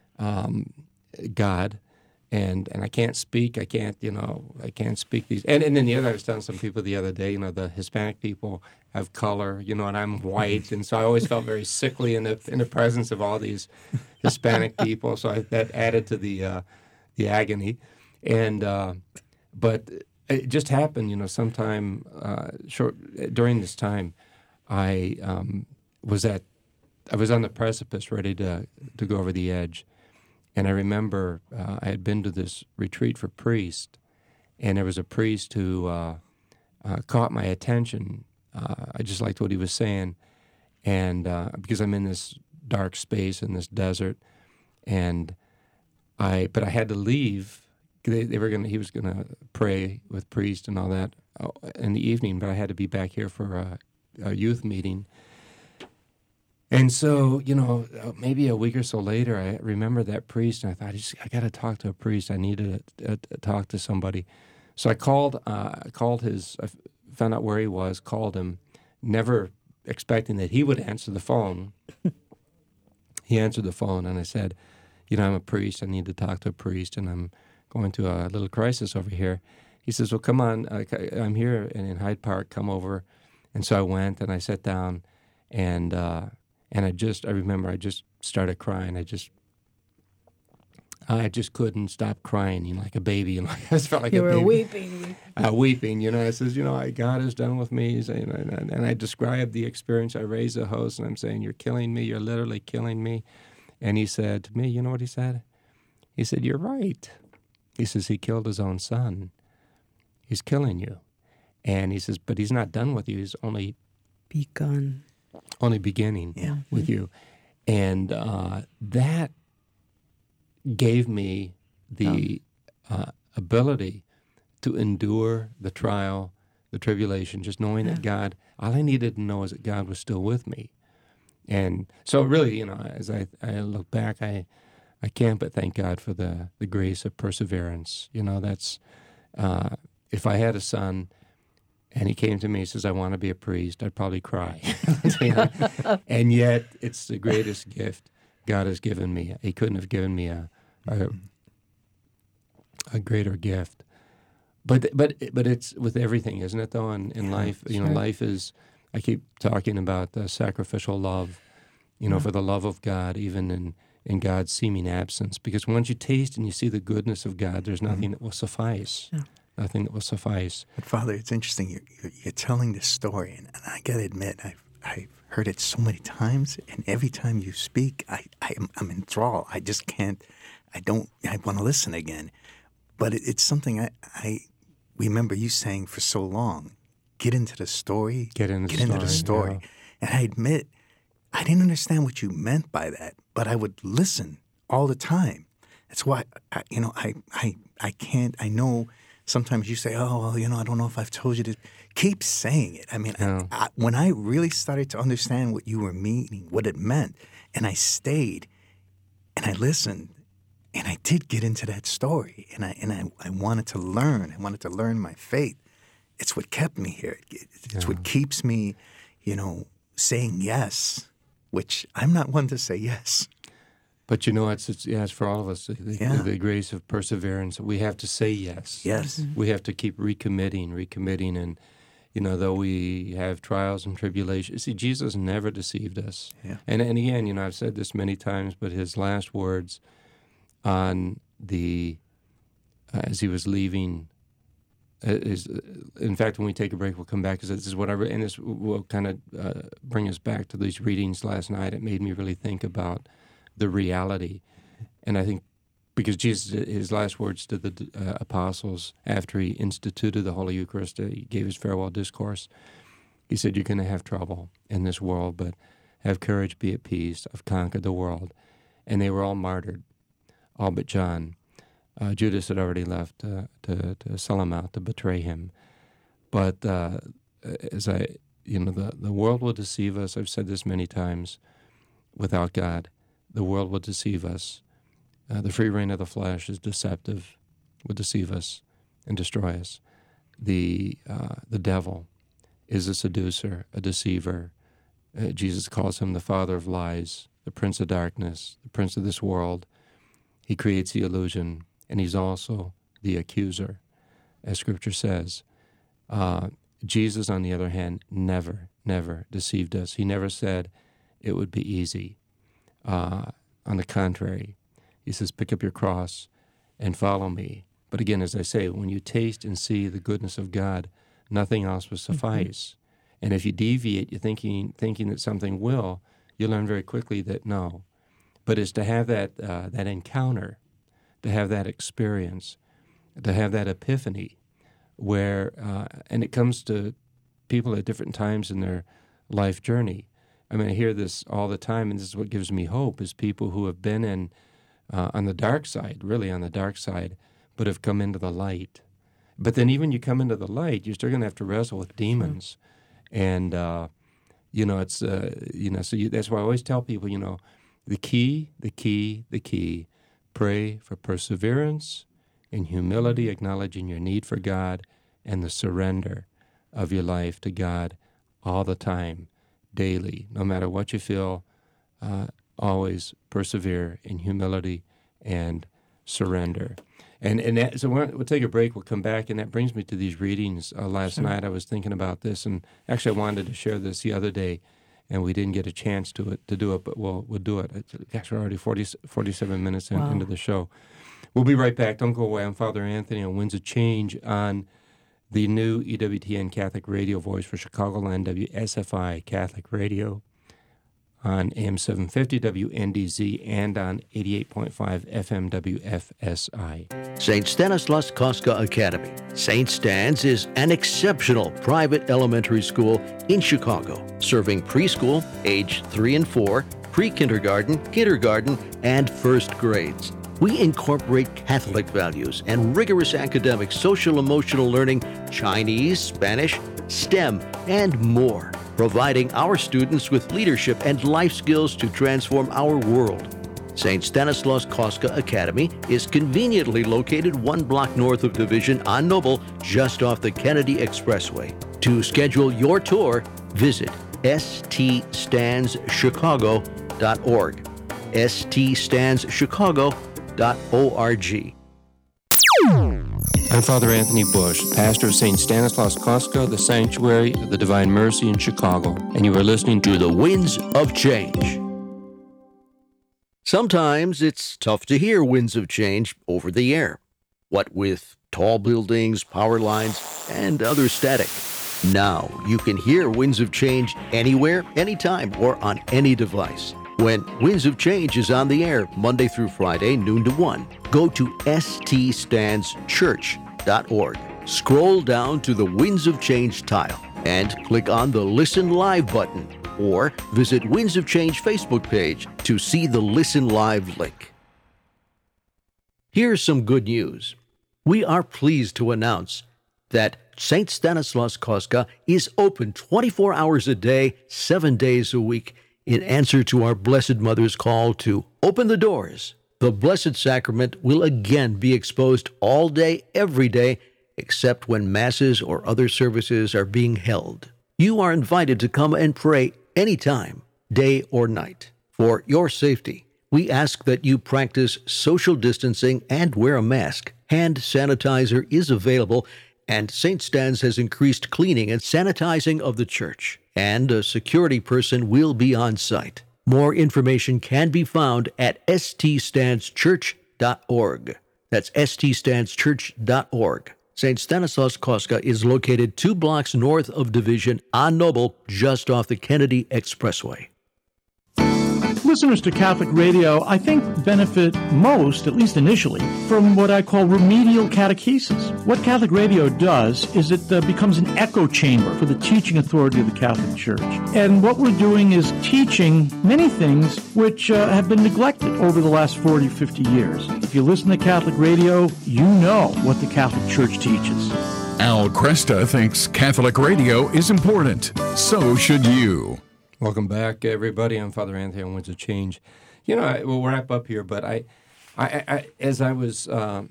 God." And I can't speak. I can't speak these. And then the other, I was telling some people the other day, the Hispanic people have color, and I'm white, and so I always felt very sickly in the presence of all these Hispanic people. So that added to the agony. But it just happened, sometime during this time, I was on the precipice, ready to go over the edge. And I remember I had been to this retreat for priests, and there was a priest who caught my attention. I just liked what he was saying, and because I'm in this dark space in this desert, but I had to leave. He was gonna pray with priests and all that in the evening, but I had to be back here for a youth meeting. And so, maybe a week or so later, I remember that priest, and I thought, I got to talk to a priest. I needed to talk to somebody. So I called I found out where he was, called him, never expecting that he would answer the phone. He answered the phone, and I said, I'm a priest. I need to talk to a priest, and I'm going through a little crisis over here. He says, well, come on. I'm here in Hyde Park. Come over. And so I went, and I sat down, and I remember I just started crying. I just couldn't stop crying, like a baby. I just felt like you a baby. were weeping. Weeping, I says, God is done with me. And I described the experience. I raised the host, and I'm saying, you're killing me. You're literally killing me. And he said to me, you know what he said? He said, you're right. He says, he killed his own son. He's killing you. And he says, but he's not done with you. He's only beginning with you. And that gave me the ability to endure the trial, the tribulation, just knowing that God, all I needed to know is that God was still with me. And so really, as I look back, I can't but thank God for the grace of perseverance. That's, if I had a son, and he came to me and says, I want to be a priest, I'd probably cry. And yet, it's the greatest gift God has given me. He couldn't have given me a greater gift. But it's with everything, isn't it, though, in life? Sure. Life is, I keep talking about the sacrificial love, for the love of God, even in God's seeming absence. Because once you taste and you see the goodness of God, there's nothing that will suffice. Yeah. Nothing that will suffice. But Father, it's interesting. You're telling this story, and I got to admit, I've heard it so many times, and every time you speak, I'm enthralled. I just can't. I want to listen again. But it's something I remember you saying for so long. Get into the story. Get into the story. Yeah. And I admit, I didn't understand what you meant by that, but I would listen all the time. That's why I can't. I know. Sometimes you say, oh, well, I don't know if I've told you this. Keep saying it. I mean, when I really started to understand what you were meaning, what it meant, and I stayed, and I listened, and I did get into that story, and I wanted to learn. I wanted to learn my faith. It's what kept me here. It's what keeps me, saying yes, which I'm not one to say yes. But it's for all of us, the grace of perseverance. We have to say yes. Yes. We have to keep recommitting. And, though we have trials and tribulations. See, Jesus never deceived us. Yeah. And again, I've said this many times, but his last words on as he was leaving, in fact, when we take a break, we'll come back, because this is what I read, and this will kind of bring us back to these readings last night. It made me really think about the reality. And I think because Jesus, his last words to the apostles after he instituted the Holy Eucharist, he gave his farewell discourse, he said, you're going to have trouble in this world, but have courage, be at peace. I've conquered the world. And they were all martyred, all but John. Judas had already left to sell him out, to betray him. But the world will deceive us. I've said this many times. Without God, the world will deceive us. The free reign of the flesh is deceptive, will deceive us and destroy us. The devil is a seducer, a deceiver. Jesus calls him the father of lies, the prince of darkness, the prince of this world. He creates the illusion, and he's also the accuser, as Scripture says. Jesus, on the other hand, never deceived us. He never said it would be easy. On the contrary, he says, pick up your cross and follow me. But again, as I say, when you taste and see the goodness of God, nothing else will suffice. Mm-hmm. And if you deviate, you're thinking that something will, you learn very quickly that no. But it's to have that encounter, to have that experience, to have that epiphany where, and it comes to people at different times in their life journey. I mean, I hear this all the time, and this is what gives me hope, is people who have been on the dark side, really on the dark side, but have come into the light. But then even you come into the light, you're still going to have to wrestle with demons. And, it's, that's why I always tell people, the key, pray for perseverance and humility, acknowledging your need for God and the surrender of your life to God all the time, daily, no matter what you feel, always persevere in humility and surrender. So we'll take a break. We'll come back, and that brings me to these readings. Last night I was thinking about this, and actually I wanted to share this the other day, and we didn't get a chance to do it, but we'll do it. Gosh, we're already 47 minutes into the show. We'll be right back. Don't go away. I'm Father Anthony on Winds of Change on the new EWTN Catholic Radio voice for Chicagoland, WSFI Catholic Radio, on AM 750 WNDZ and on 88.5 FM WFSI. St. Stanislaus Kostka Academy. St. Stan's is an exceptional private elementary school in Chicago, serving preschool, age 3 and 4, pre-kindergarten, kindergarten, and first grades. We incorporate Catholic values and rigorous academic social-emotional learning, Chinese, Spanish, STEM, and more, providing our students with leadership and life skills to transform our world. St. Stanislaus Kostka Academy is conveniently located 1 block north of Division on Noble, just off the Kennedy Expressway. To schedule your tour, visit ststandschicago.org. ststandschicago.org. I'm Father Anthony Bush, pastor of St. Stanislaus Kostka, the Sanctuary of the Divine Mercy in Chicago, and you are listening to The Winds of Change. Sometimes it's tough to hear winds of change over the air, what with tall buildings, power lines, and other static. Now you can hear winds of change anywhere, anytime, or on any device. When Winds of Change is on the air Monday through Friday, noon to 1, go to ststandschurch.org. Scroll down to the Winds of Change tile and click on the Listen Live button, or visit Winds of Change Facebook page to see the Listen Live link. Here's some good news. We are pleased to announce that St. Stanislaus Kostka is open 24 hours a day, 7 days a week, in answer to our Blessed Mother's call to open the doors. The Blessed Sacrament will again be exposed all day, every day, except when Masses or other services are being held. You are invited to come and pray anytime, day or night. For your safety, we ask that you practice social distancing and wear a mask. Hand sanitizer is available, And St. Stan's has increased cleaning and sanitizing of the church, and a security person will be on site. More information can be found at ststanschurch.org. That's ststanschurch.org. St. Stanislaus Kostka is located 2 blocks north of Division on Noble, just off the Kennedy Expressway. Listeners to Catholic Radio, I think, benefit most, at least initially, from what I call remedial catechesis. What Catholic Radio does is it becomes an echo chamber for the teaching authority of the Catholic Church. And what we're doing is teaching many things which have been neglected over the last 40, 50 years. If you listen to Catholic Radio, you know what the Catholic Church teaches. Al Kresta thinks Catholic radio is important. So should you. Welcome back, everybody. I'm Father Anthony on Winds of Change. We'll wrap up here, but I as I was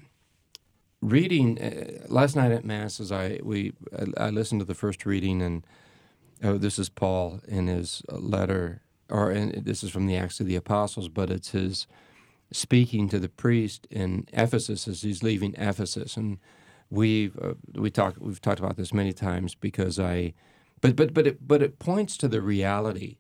reading last night at Mass, I listened to the first reading, and this is Paul in his letter, this is from the Acts of the Apostles, but it's his speaking to the priest in Ephesus as he's leaving Ephesus, and we've talked about this many times because But it points to the reality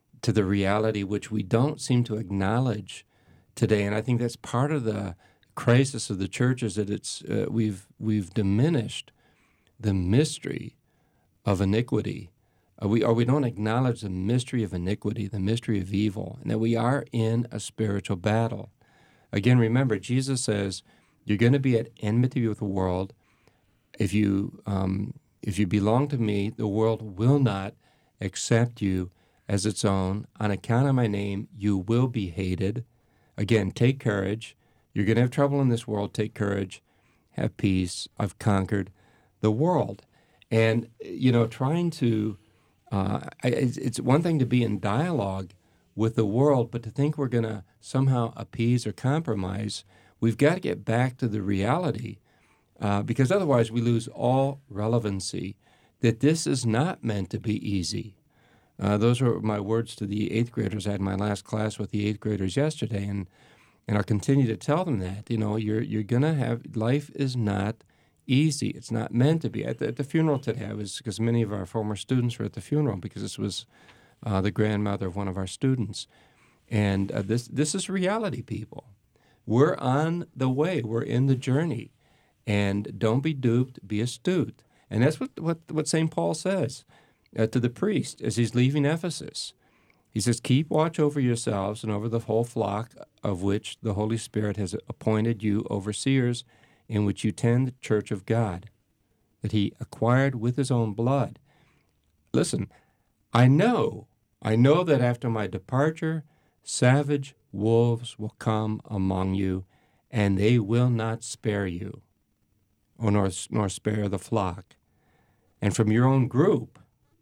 which we don't seem to acknowledge today, and I think that's part of the crisis of the church is that we've diminished the mystery of iniquity. We don't acknowledge the mystery of iniquity, the mystery of evil, and that we are in a spiritual battle. Again, remember, Jesus says you're going to be at enmity with the world if you belong to me, the world will not accept you as its own. On account of my name, you will be hated. Again, take courage. You're going to have trouble in this world. Take courage. Have peace. I've conquered the world. And, trying to, it's one thing to be in dialogue with the world, but to think we're going to somehow appease or compromise, we've got to get back to the reality. Because otherwise we lose all relevancy, that this is not meant to be easy. Those were my words to the 8th graders. I had my last class with the 8th graders yesterday, and I'll continue to tell them that. You're going to have, life is not easy. It's not meant to be. At the funeral today, because many of our former students were at the funeral, because this was the grandmother of one of our students. And this is reality, people. We're on the way. We're in the journey. And don't be duped, be astute. And that's what St. Paul says to the priest as he's leaving Ephesus. He says, keep watch over yourselves and over the whole flock of which the Holy Spirit has appointed you overseers, in which you tend the church of God, that he acquired with his own blood. Listen, I know that after my departure, savage wolves will come among you, and they will not spare you, nor spare the flock. And from your own group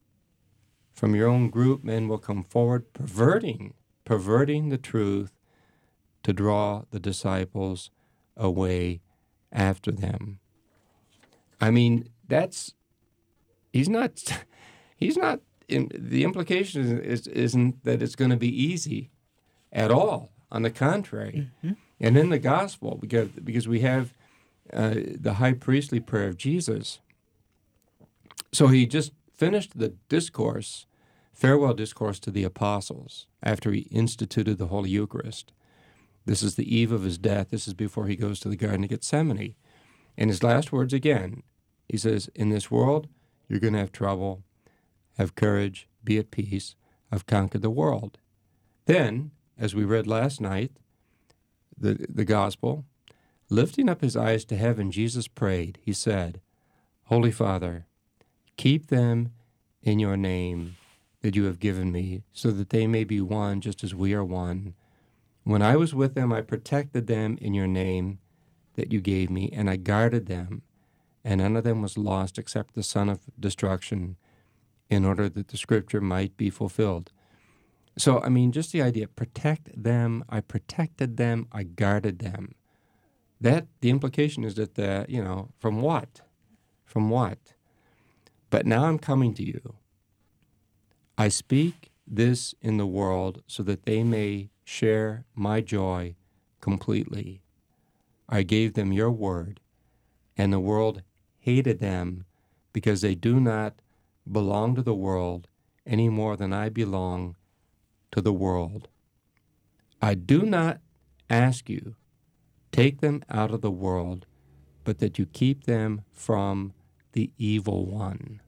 men will come forward perverting the truth to draw the disciples away after them. I mean, he's not, the implication isn't that it's going to be easy at all. On the contrary. Mm-hmm. And in the gospel, because we have the high priestly prayer of Jesus. So he just finished the farewell discourse to the apostles after he instituted the Holy Eucharist. This is the eve of his death. This is before he goes to the Garden of Gethsemane. And his last words again, he says, in this world, you're going to have trouble. Have courage. Be at peace. I've conquered the world. Then, as we read last night, the gospel, lifting up his eyes to heaven, Jesus prayed. He said, Holy Father, keep them in your name that you have given me, so that they may be one just as we are one. When I was with them, I protected them in your name that you gave me, and I guarded them, and none of them was lost except the son of destruction, in order that the scripture might be fulfilled. So, I mean, just the idea, protect them, I protected them, I guarded them. The implication is that, from what? From what? But now I'm coming to you. I speak this in the world so that they may share my joy completely. I gave them your word, and the world hated them because they do not belong to the world any more than I belong to the world. I do not ask you, take them out of the world, but that you keep them from the evil one.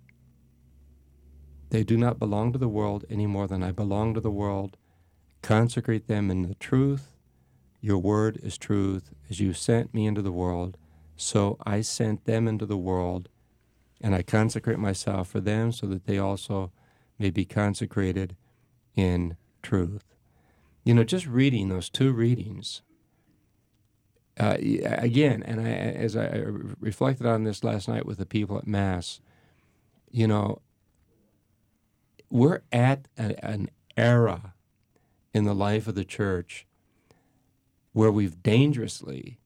They do not belong to the world any more than I belong to the world. Consecrate them in the truth. Your word is truth. As you sent me into the world, so I sent them into the world, and I consecrate myself for them so that they also may be consecrated in truth. You know, just reading those two readings, again, and as I reflected on this last night with the people at Mass, you know, we're at an era in the life of the church where we've dangerously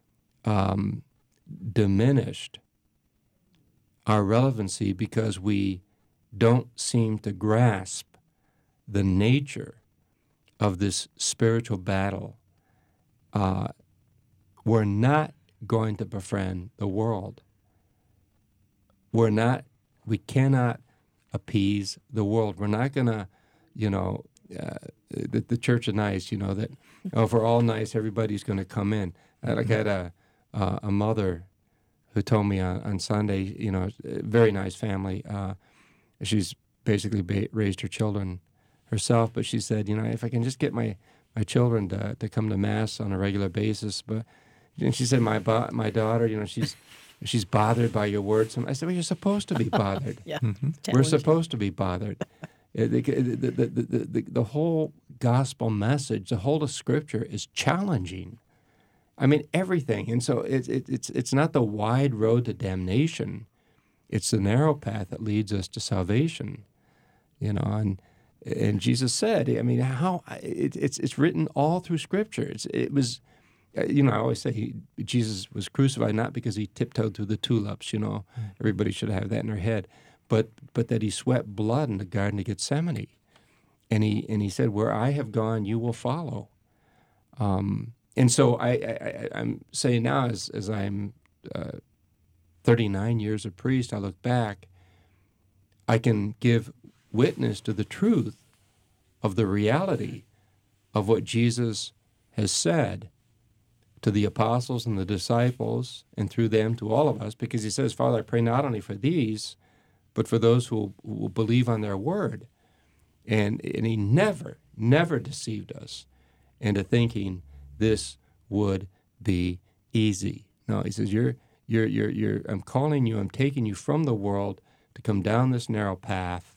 diminished our relevancy because we don't seem to grasp the nature of this spiritual battle. We're not going to befriend the world. We cannot appease the world. We're not going to, you know, the church of nice, you know, that, oh, if we're all nice, everybody's going to come in. I had a mother who told me on Sunday, you know, a very nice family. She's basically raised her children herself, but she said, you know, if I can just get my children to come to Mass on a regular basis. But and she said, my daughter, you know, she's bothered by your words. I said, well, you're supposed to be bothered. Yeah. We're supposed to be bothered. The whole gospel message, the whole of Scripture is challenging. I mean, everything. And so it's not the wide road to damnation. It's the narrow path that leads us to salvation. You know, and Jesus said, I mean, how it's written all through Scripture. It was, you know, I always say Jesus was crucified not because he tiptoed through the tulips. You know, everybody should have that in their head, but that he sweat blood in the Garden of Gethsemane, and he said, "Where I have gone, you will follow." And so I'm saying now, as I'm 39 years a priest, I look back, I can give witness to the truth of the reality of what Jesus has said to the apostles and the disciples, and through them to all of us, because he says, Father, I pray not only for these, but for those who will believe on their word. And he never deceived us into thinking this would be easy. No, he says, I'm calling you, I'm taking you from the world to come down this narrow path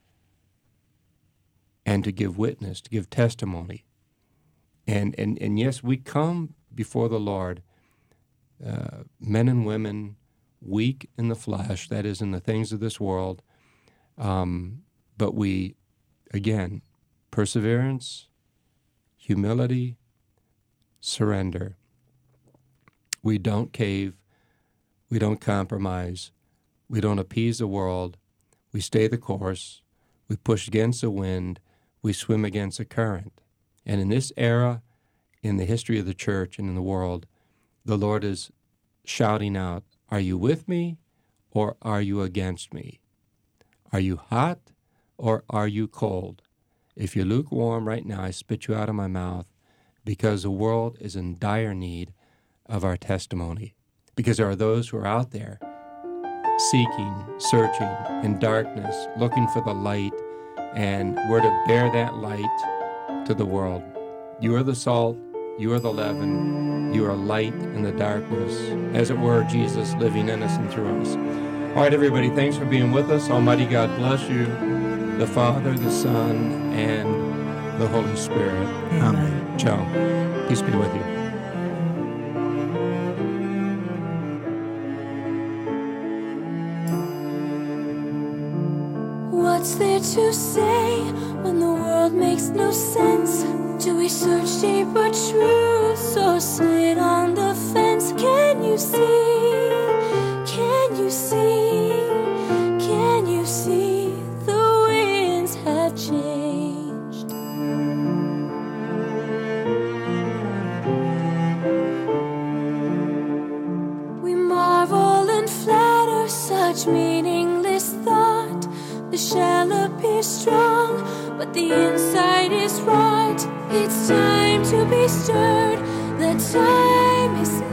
and to give witness, to give testimony. And yes, we come before the Lord, men and women, weak in the flesh, that is, in the things of this world, but we, again, perseverance, humility, surrender. We don't cave. We don't compromise. We don't appease the world. We stay the course. We push against the wind. We swim against the current. And in this era, in the history of the church and in the world, the Lord is shouting out, are you with me or are you against me? Are you hot or are you cold? If you're lukewarm right now, I spit you out of my mouth, because the world is in dire need of our testimony. Because there are those who are out there seeking, searching in darkness, looking for the light, and we're to bear that light to the world. You are the salt, you are the leaven, you are light in the darkness, as it were, Jesus living in us and through us. All right, everybody, thanks for being with us. Almighty God bless you, the Father, the Son, and the Holy Spirit. Amen. Ciao. Peace be with you. What's there to say when the world makes no sense? Do we search deeper truths or sit on the fence? Can you see? Can you see? Can you see the winds have changed? We marvel and flash the inside is rot. It's time to be stirred. The time is